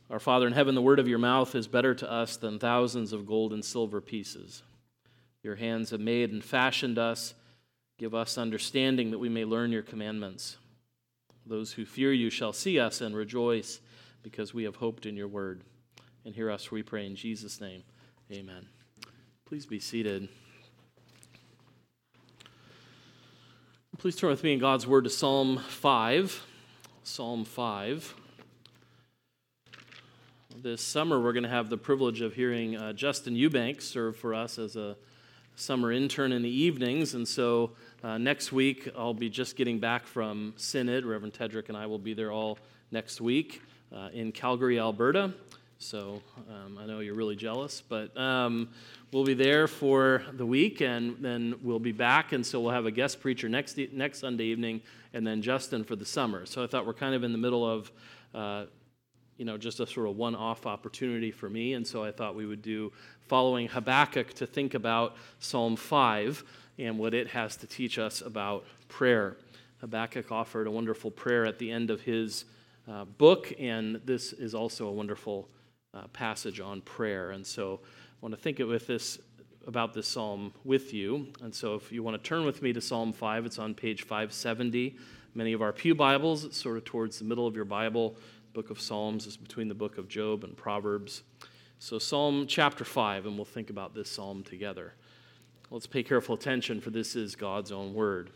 Our Father in heaven, the word of your mouth is better to us than thousands of gold and silver pieces. Your hands have made and fashioned us. Give us understanding that we may learn your commandments. Those who fear you shall see us and rejoice because we have hoped in your word. And hear us, we pray in Jesus' name. Amen. Please be seated. Please turn with me in God's word to Psalm 5. Psalm 5. This summer, we're going to have the privilege of hearing Justin Eubank serve for us as a summer intern in the evenings. And so next week, I'll be just getting back from Synod. Reverend Tedrick and I will be there all next week in Calgary, Alberta. So I know you're really jealous, but we'll be there for the week, and then we'll be back. And so we'll have a guest preacher next Sunday evening, and then Justin for the summer. So I thought we're kind of in the middle of just a sort of one-off opportunity for me, and so I thought we would do, following Habakkuk, to think about Psalm 5 and what it has to teach us about prayer. Habakkuk offered a wonderful prayer at the end of his book, and this is also a wonderful passage on prayer, and so I want to think about this psalm with you. And so if you want to turn with me to Psalm 5, it's on page 570. Many of our pew Bibles, it's sort of towards the middle of your Bible. Book of Psalms is between the book of Job and Proverbs. So Psalm chapter 5, and we'll think about this psalm together. Let's pay careful attention, for this is God's own word.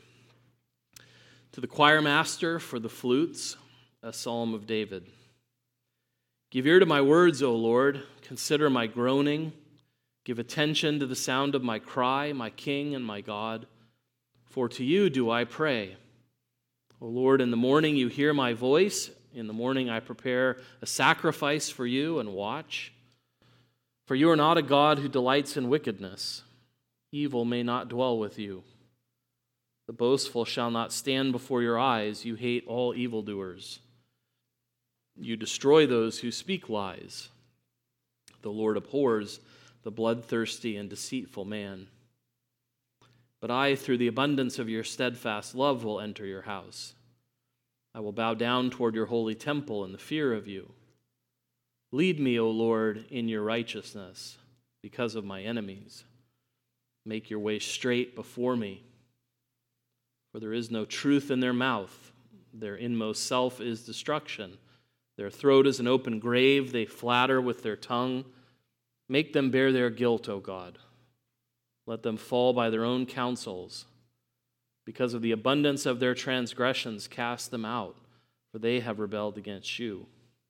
To the choir master for the flutes, a psalm of David. Give ear to my words, O Lord. Consider my groaning. Give attention to the sound of my cry, my King and my God. For to you do I pray. O Lord, in the morning you hear my voice. In the morning I prepare a sacrifice for you and watch. For you are not a God who delights in wickedness. Evil may not dwell with you. The boastful shall not stand before your eyes. You hate all evildoers. You destroy those who speak lies. The Lord abhors the bloodthirsty and deceitful man. But I, through the abundance of your steadfast love, will enter your house. I will bow down toward your holy temple in the fear of you. Lead me, O Lord, in your righteousness because of my enemies. Make your way straight before me. For there is no truth in their mouth. Their inmost self is destruction. Their throat is an open grave. They flatter with their tongue. Make them bear their guilt, O God. Let them fall by their own counsels. Because of the abundance of their transgressions, cast them out, for they have rebelled against you.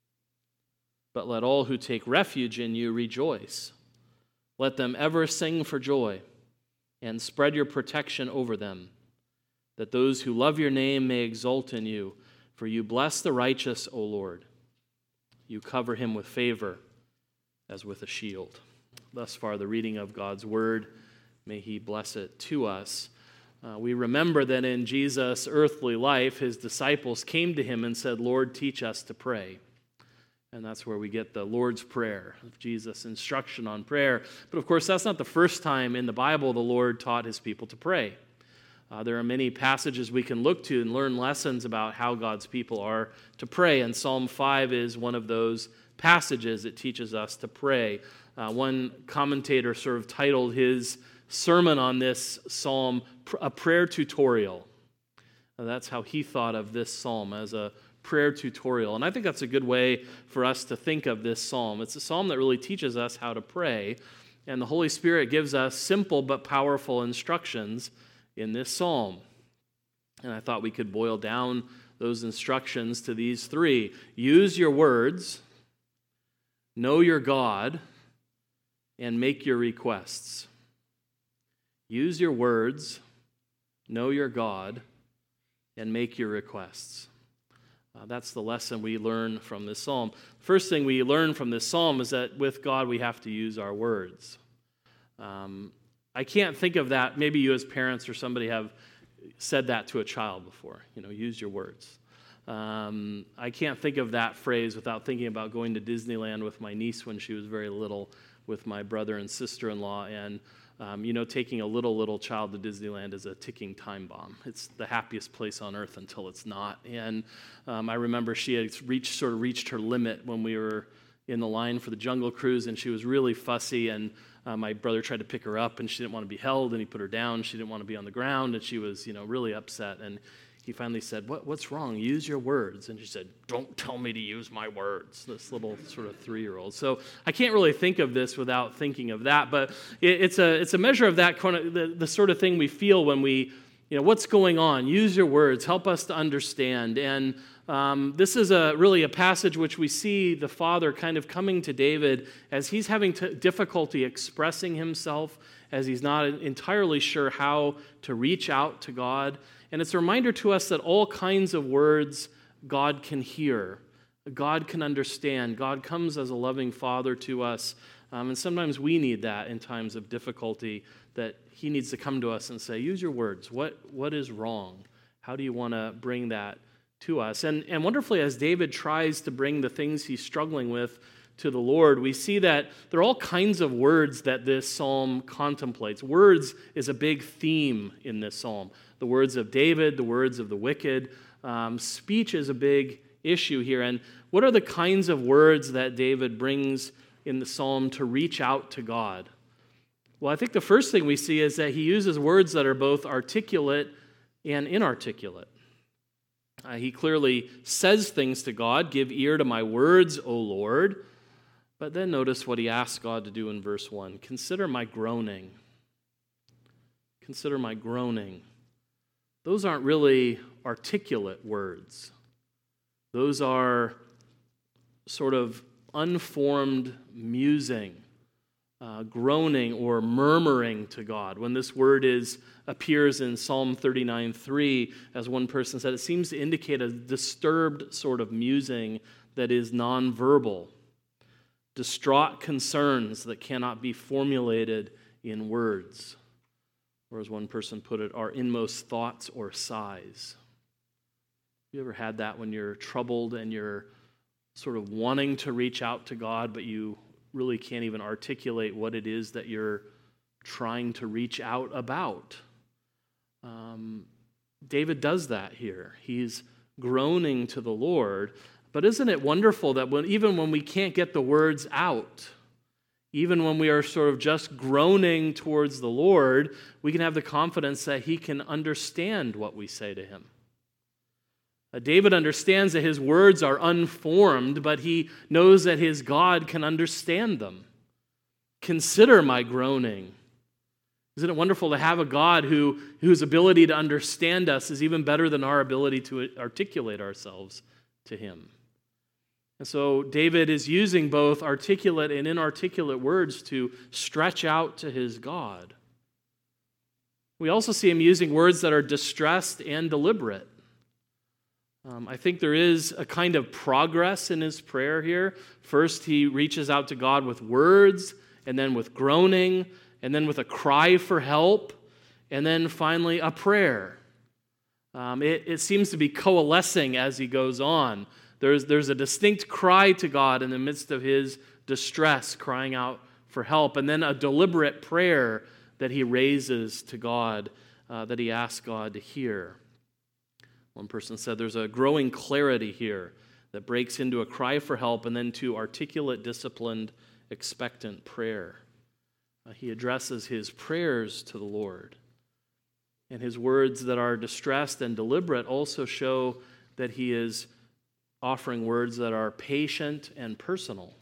But let all who take refuge in you rejoice. Let them ever sing for joy, and spread your protection over them, that those who love your name may exult in you. For you bless the righteous, O Lord. You cover him with favor as with a shield. Thus far, the reading of God's word. May he bless it to us. We remember that in Jesus' earthly life, his disciples came to him and said, Lord, teach us to pray. And that's where we get the Lord's Prayer, of Jesus' instruction on prayer. But of course, that's not the first time in the Bible the Lord taught his people to pray. There are many passages we can look to and learn lessons about how God's people are to pray. And Psalm 5 is one of those passages that teaches us to pray. One commentator sort of titled his sermon on this psalm, a prayer tutorial. And that's how he thought of this psalm, as a prayer tutorial. And I think that's a good way for us to think of this psalm. It's a psalm that really teaches us how to pray, and the Holy Spirit gives us simple but powerful instructions in this psalm. And I thought we could boil down those instructions to these three. Use your words, know your God, and make your requests. Use your words, know your God, and make your requests. That's the lesson we learn from this psalm. First thing we learn from this psalm is that with God we have to use our words. I can't think of that. Maybe you as parents or somebody have said that to a child before. Use your words. I can't think of that phrase without thinking about going to Disneyland with my niece when she was very little, with my brother and sister-in-law, and taking a little child to Disneyland is a ticking time bomb. It's the happiest place on earth until it's not. And I remember she had reached her limit when we were in the line for the Jungle Cruise, and she was really fussy, and my brother tried to pick her up, and she didn't want to be held, and he put her down. She didn't want to be on the ground, and she was, really upset. And he finally said, what's wrong? Use your words. And she said, don't tell me to use my words, this little sort of 3-year-old. So I can't really think of this without thinking of that, but it's a measure of that kind of the sort of thing we feel when we, what's going on? Use your words. Help us to understand. And this is really a passage which we see the Father kind of coming to David as he's having difficulty expressing himself, as he's not entirely sure how to reach out to God. And it's a reminder to us that all kinds of words God can hear, God can understand. God comes as a loving Father to us, and sometimes we need that in times of difficulty, that he needs to come to us and say, use your words. What is wrong? How do you want to bring that to us? And wonderfully, as David tries to bring the things he's struggling with to the Lord, we see that there are all kinds of words that this psalm contemplates. Words is a big theme in this psalm. The words of David, the words of the wicked. Speech is a big issue here. And what are the kinds of words that David brings in the psalm to reach out to God? Well, I think the first thing we see is that he uses words that are both articulate and inarticulate. He clearly says things to God, give ear to my words, O Lord. But then notice what he asks God to do in verse 1. Consider my groaning. Consider my groaning. Those aren't really articulate words. Those are sort of unformed musing, groaning or murmuring to God. When this word appears in Psalm 39:3, as one person said, it seems to indicate a disturbed sort of musing that is nonverbal, distraught concerns that cannot be formulated in words, or as one person put it, our inmost thoughts or sighs. You ever had that when you're troubled and you're sort of wanting to reach out to God, but you really can't even articulate what it is that you're trying to reach out about? David does that here. He's groaning to the Lord. But isn't it wonderful that even when we can't get the words out, even when we are sort of just groaning towards the Lord, we can have the confidence that he can understand what we say to him. David understands that his words are unformed, but he knows that his God can understand them. Consider my groaning. Isn't it wonderful to have a God whose ability to understand us is even better than our ability to articulate ourselves to him? And so David is using both articulate and inarticulate words to stretch out to his God. We also see him using words that are distressed and deliberate. I think there is a kind of progress in his prayer here. First, he reaches out to God with words, and then with groaning, and then with a cry for help, and then finally a prayer. It seems to be coalescing as he goes on. There's a distinct cry to God in the midst of his distress, crying out for help, and then a deliberate prayer that he raises to God, that he asks God to hear. One person said there's a growing clarity here that breaks into a cry for help and then to articulate, disciplined, expectant prayer. He addresses his prayers to the Lord. And his words that are distressed and deliberate also show that he is offering words that are patient and personal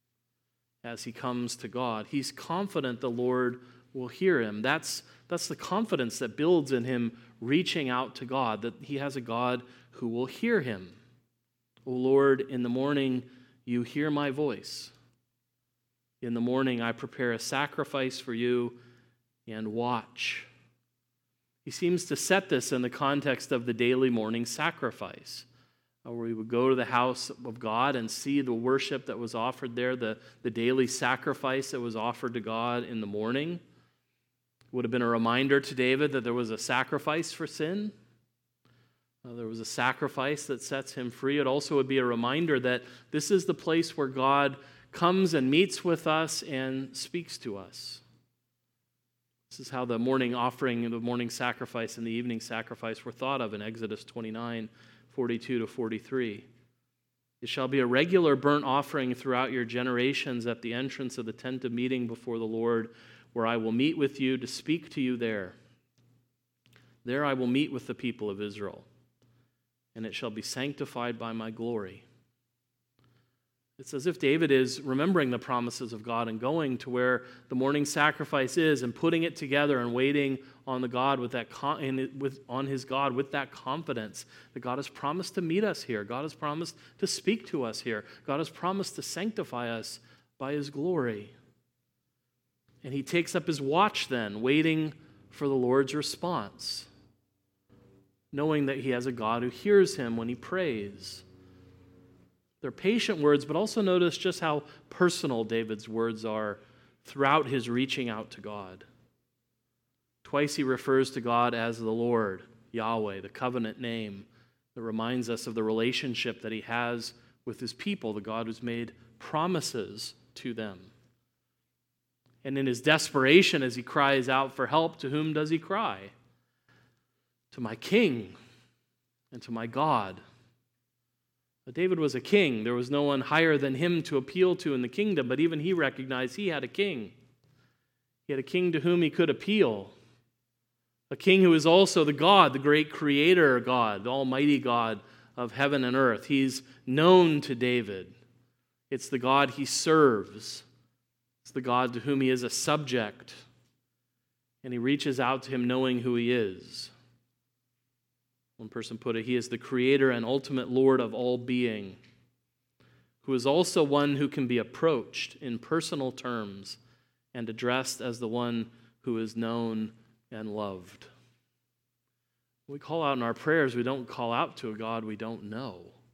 as he comes to God. He's confident the Lord will hear him. That's the confidence that builds in him reaching out to God, that he has a God who will hear him. O Lord, in the morning you hear my voice. In the morning I prepare a sacrifice for you and watch. He seems to set this in the context of the daily morning sacrifice, where we would go to the house of God and see the worship that was offered there, the daily sacrifice that was offered to God in the morning. It would have been a reminder to David that there was a sacrifice for sin. There was a sacrifice that sets him free. It also would be a reminder that this is the place where God comes and meets with us and speaks to us. This is how the morning offering, the morning sacrifice, and the evening sacrifice were thought of in Exodus 29, 42 to 43. It shall be a regular burnt offering throughout your generations at the entrance of the tent of meeting before the Lord, where I will meet with you to speak to you there. There I will meet with the people of Israel, and it shall be sanctified by my glory. It's as if David is remembering the promises of God and going to where the morning sacrifice is and putting it together and waiting on the God with that on his God with that confidence that God has promised to meet us here. God has promised to speak to us here. God has promised to sanctify us by his glory. And he takes up his watch then, waiting for the Lord's response, knowing that he has a God who hears him when he prays. They're patient words, but also notice just how personal David's words are throughout his reaching out to God. Twice he refers to God as the Lord, Yahweh, the covenant name that reminds us of the relationship that he has with his people, the God who's made promises to them. And in his desperation, as he cries out for help, to whom does he cry? To my king and to my God. But David was a king. There was no one higher than him to appeal to in the kingdom, but even he recognized he had a king. He had a king to whom he could appeal. A king who is also the God, the great creator God, the almighty God of heaven and earth. He's known to David. It's the God he serves. It's the God to whom he is a subject. And he reaches out to him knowing who he is. One person put it, he is the creator and ultimate Lord of all being, who is also one who can be approached in personal terms and addressed as the one who is known and loved. When we call out in our prayers, we don't call out to a God we don't know.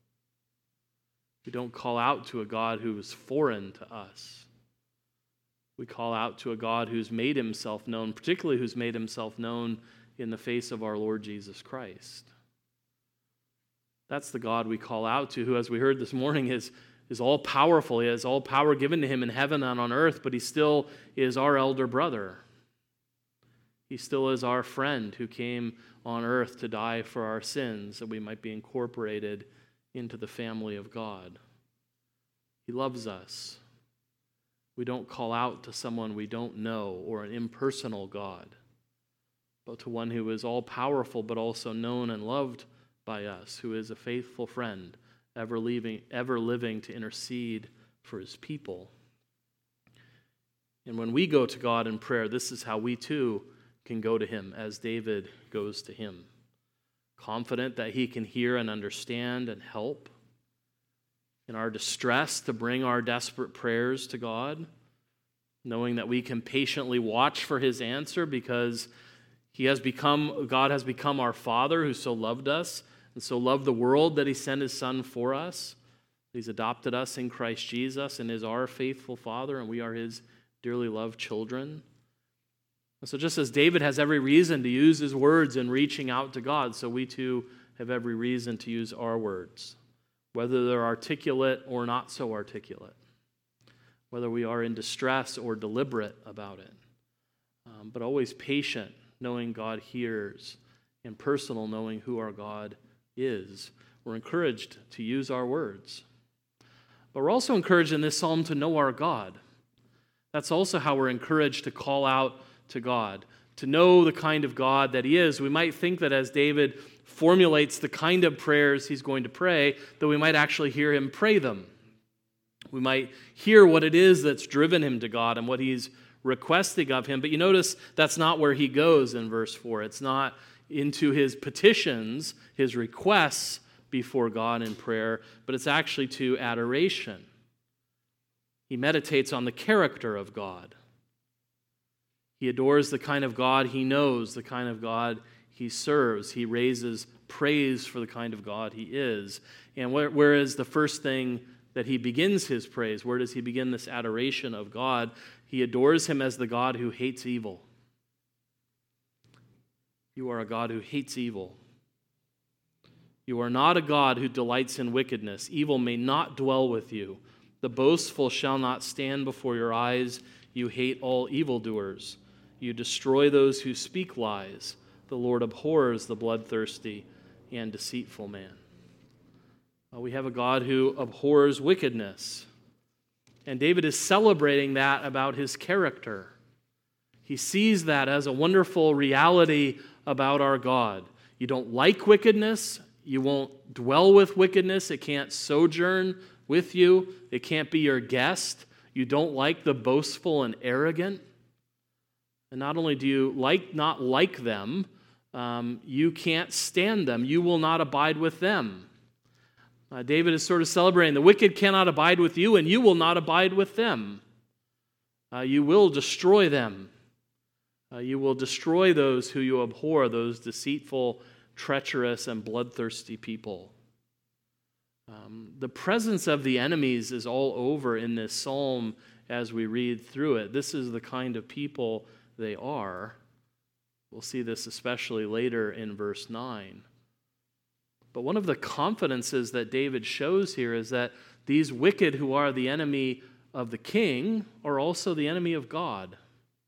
We don't call out to a God who is foreign to us. We call out to a God who's made himself known, particularly who's made himself known in the face of our Lord Jesus Christ. That's the God we call out to, who, as we heard this morning, is all-powerful. He has all power given to him in heaven and on earth, but he still is our elder brother. He still is our friend who came on earth to die for our sins, that we might be incorporated into the family of God. He loves us. We don't call out to someone we don't know or an impersonal God, but to one who is all-powerful but also known and loved by us, who is a faithful friend, ever living to intercede for his people. And when we go to God in prayer, this is how we too can go to him, as David goes to him, confident that he can hear and understand and help in our distress to bring our desperate prayers to God, knowing that we can patiently watch for his answer because God has become our Father who so loved us and so loved the world that he sent his Son for us. He's adopted us in Christ Jesus and is our faithful Father, and we are his dearly loved children. And so just as David has every reason to use his words in reaching out to God, so we too have every reason to use our words, whether they're articulate or not so articulate, whether we are in distress or deliberate about it, but always patient, knowing God hears, and personal, knowing who our God is. We're encouraged to use our words. But we're also encouraged in this psalm to know our God. That's also how we're encouraged to call out to God, to know the kind of God that he is. We might think that as David formulates the kind of prayers he's going to pray, that we might actually hear him pray them. We might hear what it is that's driven him to God and what he's requesting of him. But you notice that's not where he goes in verse 4. It's not into his petitions, his requests before God in prayer, but it's actually to adoration. He meditates on the character of God. He adores the kind of God he knows, the kind of God he serves. He raises praise for the kind of God he is. And where is the first thing that he begins his praise? Where does he begin this adoration of God? He adores him as the God who hates evil. You are a God who hates evil. You are not a God who delights in wickedness. Evil may not dwell with you. The boastful shall not stand before your eyes. You hate all evildoers. You destroy those who speak lies. The Lord abhors the bloodthirsty and deceitful man. We have a God who abhors wickedness. And David is celebrating that about his character. He sees that as a wonderful reality about our God. You don't like wickedness. You won't dwell with wickedness. It can't sojourn with you. It can't be your guest. You don't like the boastful and arrogant. And not only do you not like them, you can't stand them. You will not abide with them. David is sort of celebrating the wicked cannot abide with you, and you will not abide with them. You will destroy them. You will destroy those who you abhor, those deceitful, treacherous, and bloodthirsty people. The presence of the enemies is all over in this psalm as we read through it. This is the kind of people they are. We'll see this especially later in verse 9. But one of the confidences that David shows here is that these wicked who are the enemy of the king are also the enemy of God.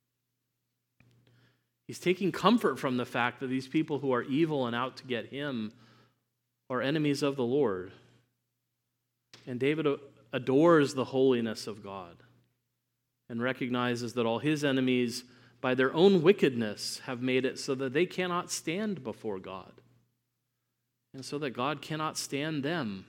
He's taking comfort from the fact that these people who are evil and out to get him are enemies of the Lord. And David adores the holiness of God and recognizes that all his enemies, by their own wickedness, have made it so that they cannot stand before God, and so that God cannot stand them.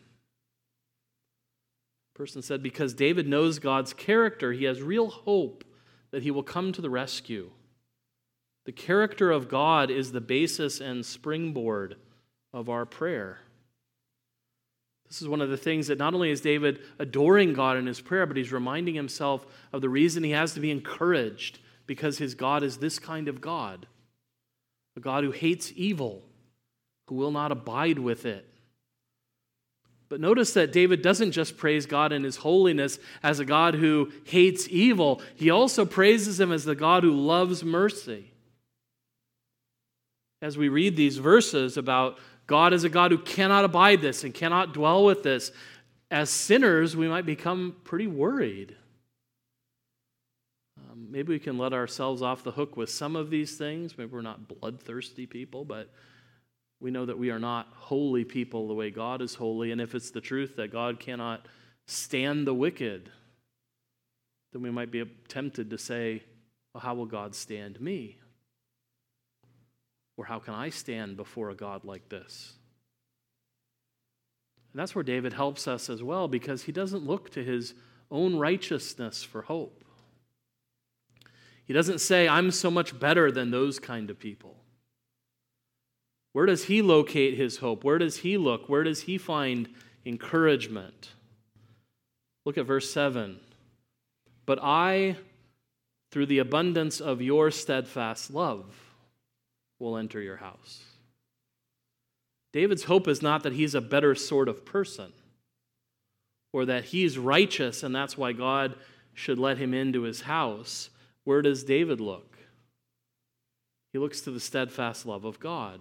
A person said, because David knows God's character, he has real hope that he will come to the rescue. The character of God is the basis and springboard of our prayer. This is one of the things that not only is David adoring God in his prayer, but he's reminding himself of the reason he has to be encouraged, because his God is this kind of God, a God who hates evil, who will not abide with it. But notice that David doesn't just praise God in his holiness as a God who hates evil. He also praises him as the God who loves mercy. As we read these verses about God as a God who cannot abide this and cannot dwell with this, as sinners, we might become pretty worried. Maybe we can let ourselves off the hook with some of these things. Maybe we're not bloodthirsty people, but we know that we are not holy people the way God is holy. And if it's the truth that God cannot stand the wicked, then we might be tempted to say, well, how will God stand me? Or how can I stand before a God like this? And that's where David helps us as well, because he doesn't look to his own righteousness for hope. He doesn't say, I'm so much better than those kind of people. Where does he locate his hope? Where does he look? Where does he find encouragement? Look at verse 7. But I, through the abundance of your steadfast love, will enter your house. David's hope is not that he's a better sort of person, or that he's righteous and that's why God should let him into his house. Where does David look? He looks to the steadfast love of God.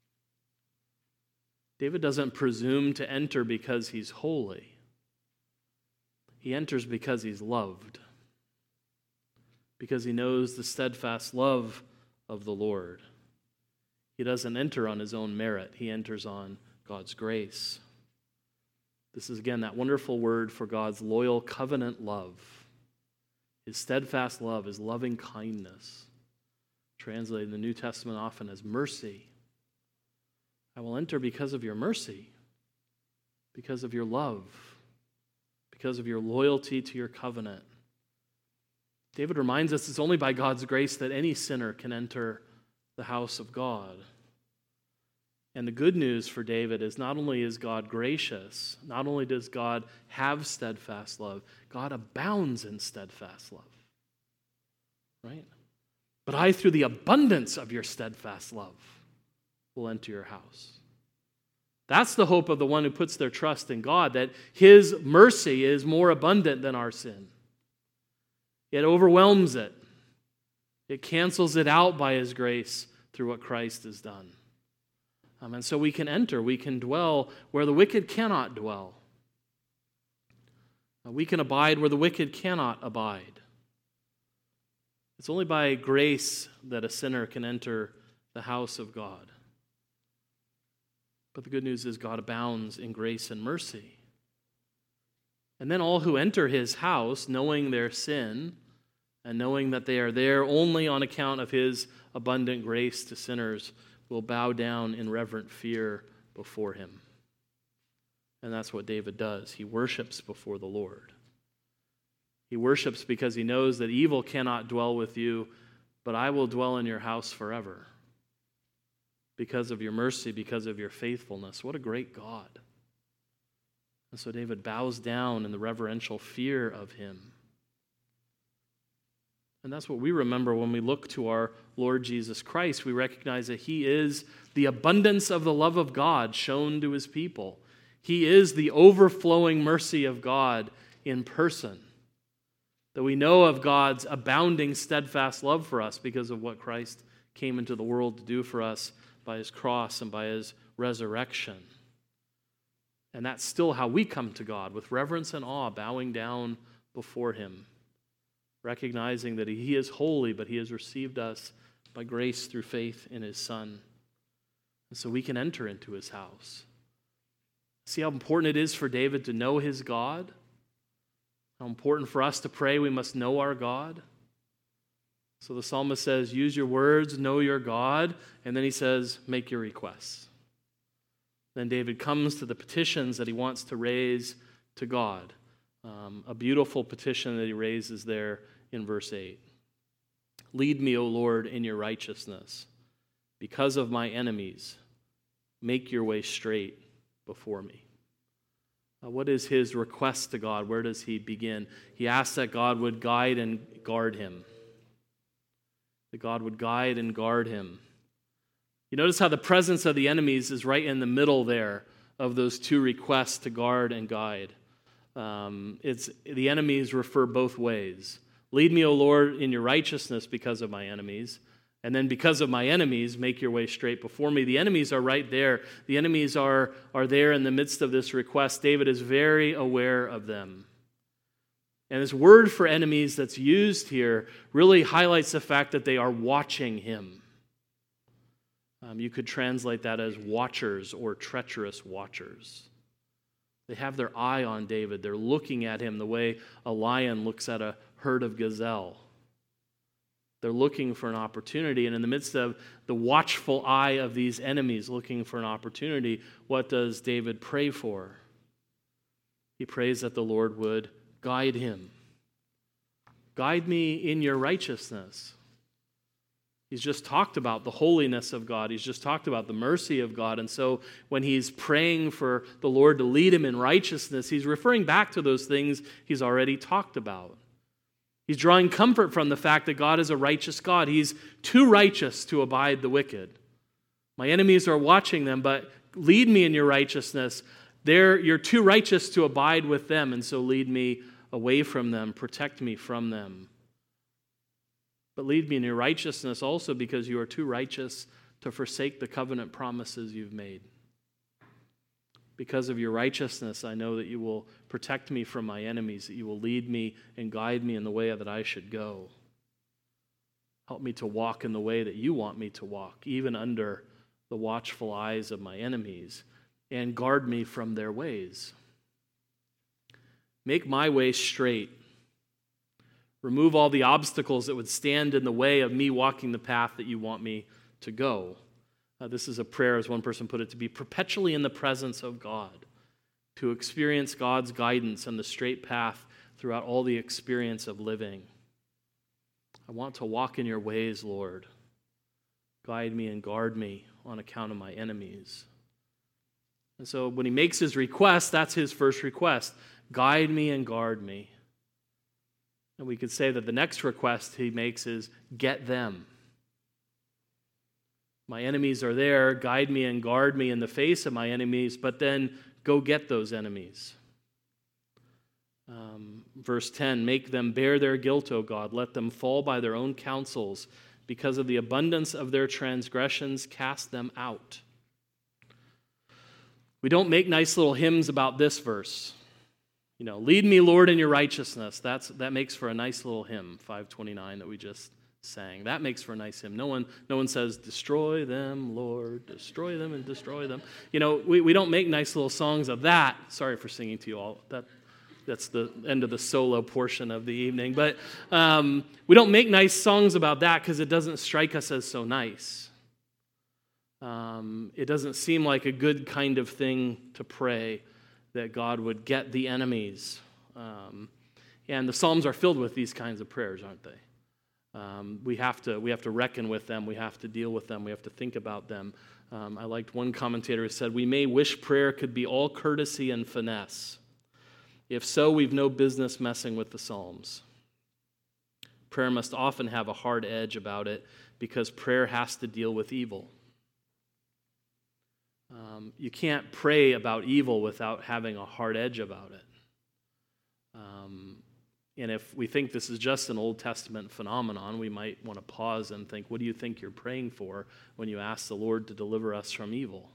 David doesn't presume to enter because he's holy. He enters because he's loved, because he knows the steadfast love of the Lord. He doesn't enter on his own merit. He enters on God's grace. This is, again, that wonderful word for God's loyal covenant love. His steadfast love is loving kindness, translated in the New Testament often as mercy. I will enter because of your mercy, because of your love, because of your loyalty to your covenant. David reminds us it's only by God's grace that any sinner can enter the house of God. And the good news for David is not only is God gracious, not only does God have steadfast love, God abounds in steadfast love. Right? But I, through the abundance of your steadfast love, will enter your house. That's the hope of the one who puts their trust in God, that his mercy is more abundant than our sin. It overwhelms it. It cancels it out by his grace through what Christ has done. And so we can enter, we can dwell where the wicked cannot dwell. We can abide where the wicked cannot abide. It's only by grace that a sinner can enter the house of God. But the good news is God abounds in grace and mercy. And then all who enter his house, knowing their sin and knowing that they are there only on account of his abundant grace to sinners, will bow down in reverent fear before him. And that's what David does. He worships before the Lord. He worships because he knows that evil cannot dwell with you, but I will dwell in your house forever. Because of your mercy, because of your faithfulness. What a great God. And so David bows down in the reverential fear of him. And that's what we remember when we look to our Lord Jesus Christ. We recognize that he is the abundance of the love of God shown to his people. He is the overflowing mercy of God in person. That we know of God's abounding, steadfast love for us because of what Christ came into the world to do for us by his cross and by his resurrection. And that's still how we come to God, with reverence and awe, bowing down before him, recognizing that he is holy, but he has received us by grace through faith in his Son. And so we can enter into his house. See how important it is for David to know his God? How important for us to pray we must know our God? So the psalmist says, use your words, know your God, and then he says, make your requests. Then David comes to the petitions that he wants to raise to God. A beautiful petition that he raises there in verse 8. Lead me, O Lord, in your righteousness. Because of my enemies, make your way straight before me. What is his request to God? Where does he begin? He asks that God would guide and guard him. That God would guide and guard him. You notice how the presence of the enemies is right in the middle there of those two requests to guard and guide. The enemies refer both ways. Lead me, O Lord, in your righteousness because of my enemies. And then because of my enemies, make your way straight before me. The enemies are right there. The enemies are there in the midst of this request. David is very aware of them. And this word for enemies that's used here really highlights the fact that they are watching him. You could translate that as watchers or treacherous watchers. They have their eye on David. They're looking at him the way a lion looks at a herd of gazelle. They're looking for an opportunity. And in the midst of the watchful eye of these enemies looking for an opportunity, what does David pray for? He prays that the Lord would guide him. Guide me in your righteousness. He's just talked about the holiness of God. He's just talked about the mercy of God. And so when he's praying for the Lord to lead him in righteousness, he's referring back to those things he's already talked about. He's drawing comfort from the fact that God is a righteous God. He's too righteous to abide the wicked. My enemies are watching them, but lead me in your righteousness. You're too righteous to abide with them, and so lead me away from them, protect me from them. But lead me in your righteousness also because you are too righteous to forsake the covenant promises you've made. Because of your righteousness, I know that you will protect me from my enemies, that you will lead me and guide me in the way that I should go. Help me to walk in the way that you want me to walk, even under the watchful eyes of my enemies, and guard me from their ways. Make my way straight. Remove all the obstacles that would stand in the way of me walking the path that you want me to go. This is a prayer, as one person put it, to be perpetually in the presence of God, to experience God's guidance and the straight path throughout all the experience of living. I want to walk in your ways, Lord. Guide me and guard me on account of my enemies. And so when he makes his request, that's his first request. Guide me and guard me. And we could say that the next request he makes is, get them. My enemies are there, guide me and guard me in the face of my enemies, but then go get those enemies. Verse 10, make them bear their guilt, O God. Let them fall by their own counsels. Because of the abundance of their transgressions, cast them out. We don't make nice little hymns about this verse. Lead me, Lord, in your righteousness. That makes for a nice little hymn, 529, that we just sang. That makes for a nice hymn. No one says, destroy them, Lord, destroy them and destroy them. We don't make nice little songs of that. Sorry for singing to you all. That's the end of the solo portion of the evening. But we don't make nice songs about that because it doesn't strike us as so nice. It doesn't seem like a good kind of thing to pray that God would get the enemies. And the Psalms are filled with these kinds of prayers, aren't they? We have to reckon with them. We have to deal with them. We have to think about them. I liked one commentator who said, we may wish prayer could be all courtesy and finesse. If so, we've no business messing with the Psalms. Prayer must often have a hard edge about it because prayer has to deal with evil. You can't pray about evil without having a hard edge about it. And if we think this is just an Old Testament phenomenon, we might want to pause and think, what do you think you're praying for when you ask the Lord to deliver us from evil?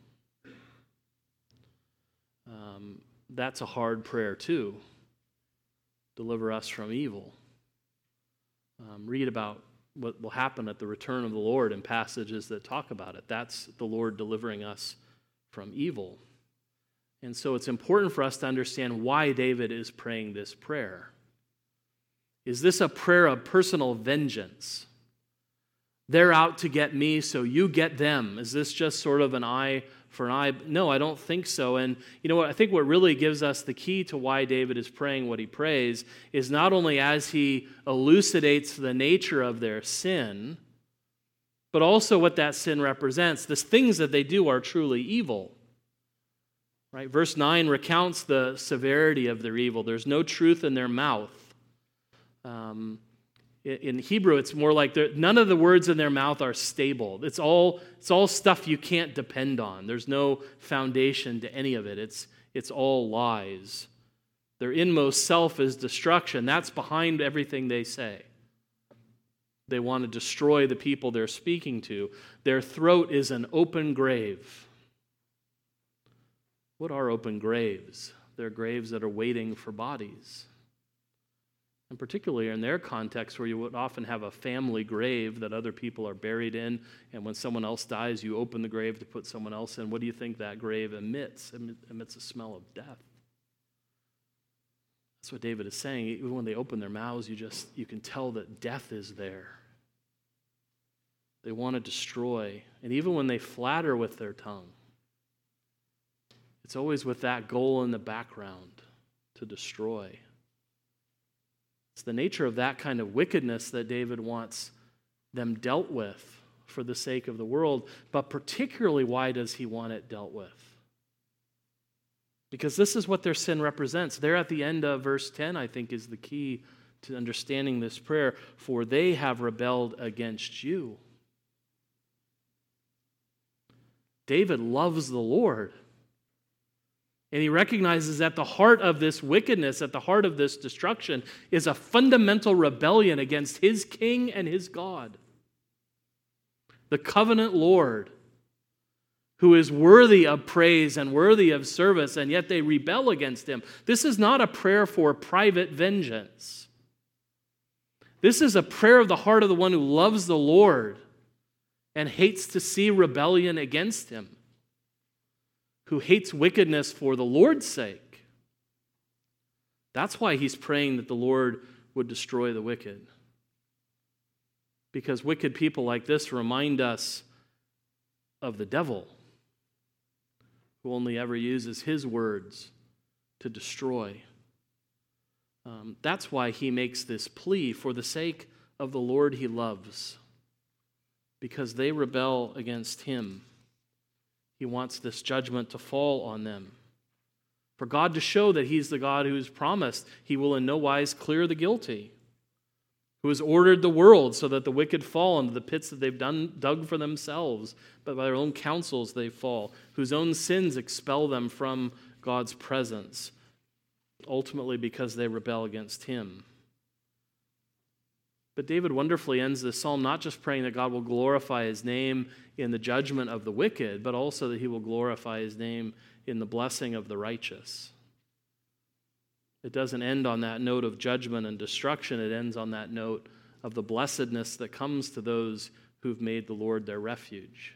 That's a hard prayer too. Deliver us from evil. Read about what will happen at the return of the Lord in passages that talk about it. That's the Lord delivering us from evil. And so it's important for us to understand why David is praying this prayer. Is this a prayer of personal vengeance? They're out to get me, so you get them. Is this just sort of an eye for an eye? No, I don't think so. And you know what? I think what really gives us the key to why David is praying what he prays is not only as he elucidates the nature of their sin, but also what that sin represents. The things that they do are truly evil. Right? Verse 9 recounts the severity of their evil. There's no truth in their mouth. In Hebrew, it's more like none of the words in their mouth are stable. It's all stuff you can't depend on. There's no foundation to any of it. It's all lies. Their inmost self is destruction. That's behind everything they say. They want to destroy the people they're speaking to. Their throat is an open grave. What are open graves? They're graves that are waiting for bodies. And particularly in their context, where you would often have a family grave that other people are buried in, and when someone else dies, you open the grave to put someone else in. What do you think that grave emits? It emits a smell of death. That's what David is saying. Even when they open their mouths, you can tell that death is there. They want to destroy. And even when they flatter with their tongue, it's always with that goal in the background, to destroy. It's the nature of that kind of wickedness that David wants them dealt with for the sake of the world, but particularly why does he want it dealt with? Because this is what their sin represents. There at the end of verse 10, I think, is the key to understanding this prayer. For they have rebelled against you. David loves the Lord. And he recognizes at the heart of this wickedness, at the heart of this destruction, is a fundamental rebellion against his king and his God. The covenant Lord, who is worthy of praise and worthy of service, and yet they rebel against him. This is not a prayer for private vengeance. This is a prayer of the heart of the one who loves the Lord and hates to see rebellion against him, who hates wickedness for the Lord's sake. That's why he's praying that the Lord would destroy the wicked. Because wicked people like this remind us of the devil, who only ever uses his words to destroy. That's why he makes this plea for the sake of the Lord he loves, because they rebel against him. He wants this judgment to fall on them. For God to show that he's the God who has promised he will in no wise clear the guilty, who has ordered the world so that the wicked fall into the pits that they've dug for themselves, but by their own counsels they fall, whose own sins expel them from God's presence, ultimately because they rebel against him. But David wonderfully ends this psalm not just praying that God will glorify his name in the judgment of the wicked, but also that he will glorify his name in the blessing of the righteous. It doesn't end on that note of judgment and destruction. It ends on that note of the blessedness that comes to those who've made the Lord their refuge.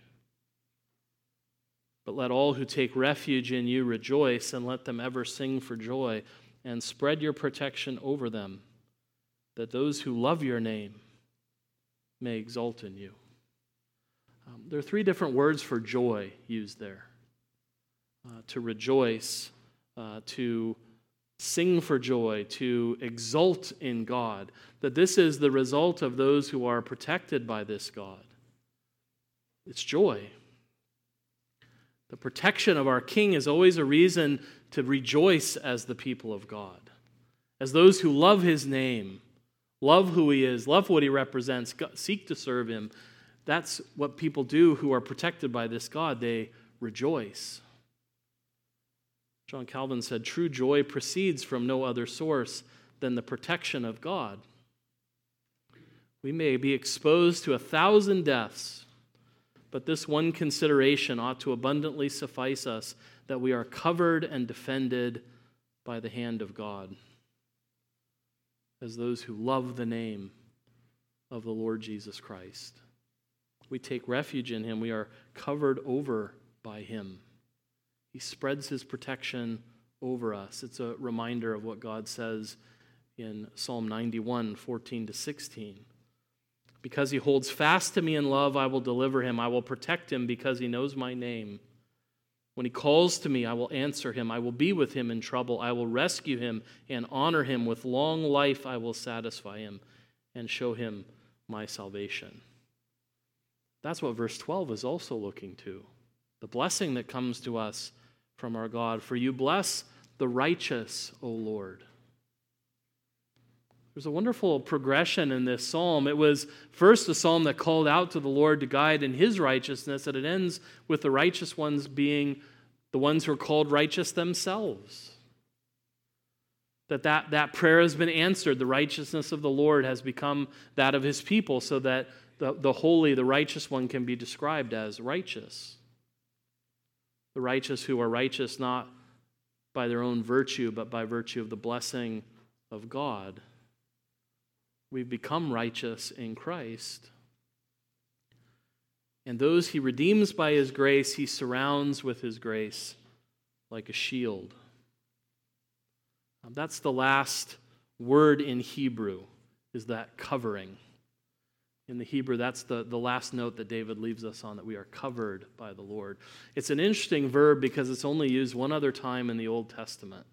But let all who take refuge in you rejoice, and let them ever sing for joy, and spread your protection over them, that those who love your name may exult in you. There are three different words for joy used there. To rejoice, to sing for joy, to exult in God, that this is the result of those who are protected by this God. It's joy. The protection of our King is always a reason to rejoice as the people of God, as those who love his name, love who he is, love what he represents, seek to serve him. That's what people do who are protected by this God. They rejoice. John Calvin said, "True joy proceeds from no other source than the protection of God." We may be exposed to 1,000 deaths, but this one consideration ought to abundantly suffice us, that we are covered and defended by the hand of God, as those who love the name of the Lord Jesus Christ. We take refuge in him. We are covered over by him. He spreads his protection over us. It's a reminder of what God says in Psalm 91, 14-16. Because he holds fast to me in love, I will deliver him. I will protect him because he knows my name. When he calls to me, I will answer him. I will be with him in trouble. I will rescue him and honor him. With long life I will satisfy him and show him my salvation. That's what verse 12 is also looking to. The blessing that comes to us from our God. For you bless the righteous, O Lord. There's a wonderful progression in this psalm. It was first a psalm that called out to the Lord to guide in his righteousness, and it ends with the righteous ones being the ones who are called righteous themselves. That prayer has been answered. The righteousness of the Lord has become that of his people, so that the holy, the righteous one can be described as righteous. The righteous who are righteous not by their own virtue, but by virtue of the blessing of God. We've become righteous in Christ. And those he redeems by his grace, he surrounds with his grace like a shield. That's the last word in Hebrew, is that covering. In the Hebrew, that's the last note that David leaves us on, that we are covered by the Lord. It's an interesting verb because it's only used one other time in the Old Testament.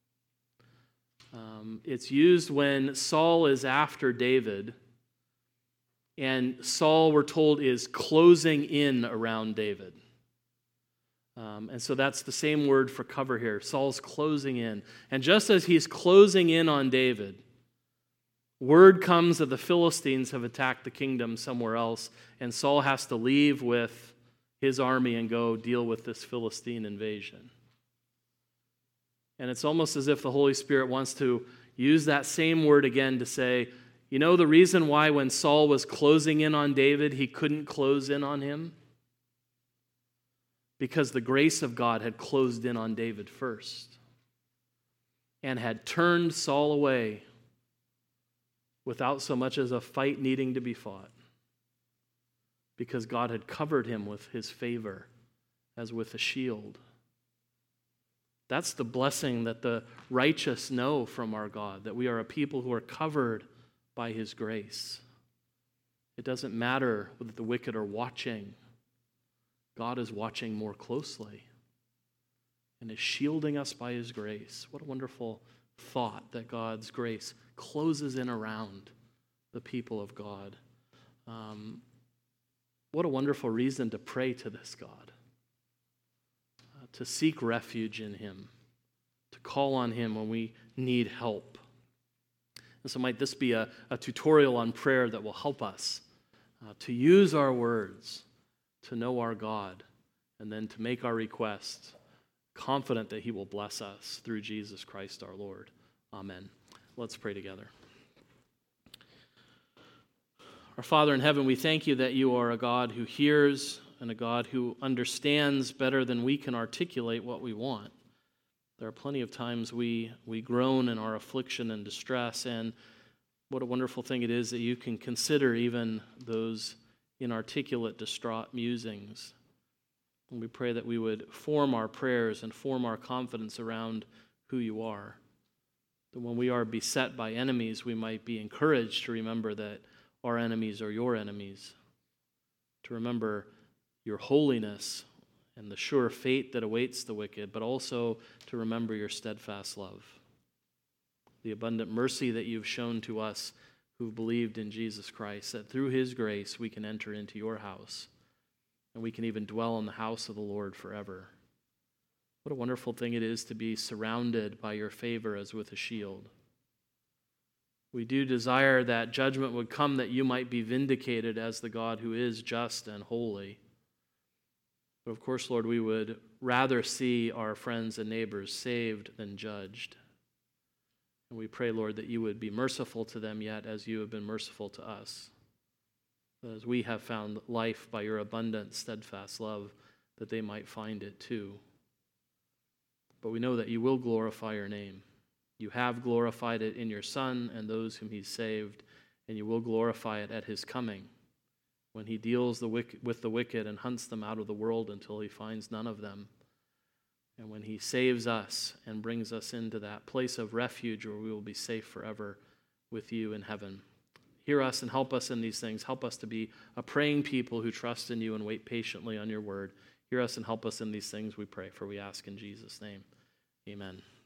It's used when Saul is after David, and Saul, we're told, is closing in around David. And so that's the same word for cover here. Saul's closing in. And just as he's closing in on David, word comes that the Philistines have attacked the kingdom somewhere else, and Saul has to leave with his army and go deal with this Philistine invasion. And it's almost as if the Holy Spirit wants to use that same word again to say, you know the reason why when Saul was closing in on David, he couldn't close in on him? Because the grace of God had closed in on David first and had turned Saul away without so much as a fight needing to be fought, because God had covered him with his favor as with a shield. That's the blessing that the righteous know from our God, that we are a people who are covered by his grace. It doesn't matter whether the wicked are watching. God is watching more closely and is shielding us by his grace. What a wonderful thought that God's grace closes in around the people of God. What a wonderful reason to pray to this God, to seek refuge in him, to call on him when we need help. And so might this be a tutorial on prayer that will help us to use our words, to know our God, and then to make our requests, confident that he will bless us through Jesus Christ our Lord. Amen. Let's pray together. Our Father in heaven, we thank you that you are a God who hears and a God who understands better than we can articulate what we want. There are plenty of times we groan in our affliction and distress, and What a wonderful thing it is that you can consider even those inarticulate, distraught musings. And we pray that we would form our prayers and form our confidence around who you are. That when we are beset by enemies, we might be encouraged to remember that our enemies are your enemies. To remember your holiness and the sure fate that awaits the wicked, but also to remember your steadfast love. The abundant mercy that you've shown to us who've believed in Jesus Christ, that through his grace we can enter into your house, and we can even dwell in the house of the Lord forever. What a wonderful thing it is to be surrounded by your favor as with a shield. We do desire that judgment would come, that you might be vindicated as the God who is just and holy. But of course, Lord, we would rather see our friends and neighbors saved than judged. And we pray, Lord, that you would be merciful to them yet as you have been merciful to us. That as we have found life by your abundant, steadfast love, that they might find it too. But we know that you will glorify your name. You have glorified it in your Son and those whom he saved, and you will glorify it at his coming, when he deals with the wicked and hunts them out of the world until he finds none of them. And when he saves us and brings us into that place of refuge where we will be safe forever with you in heaven. Hear us and help us in these things. Help us to be a praying people who trust in you and wait patiently on your word. Hear us and help us in these things, we pray, for we ask in Jesus' name. Amen.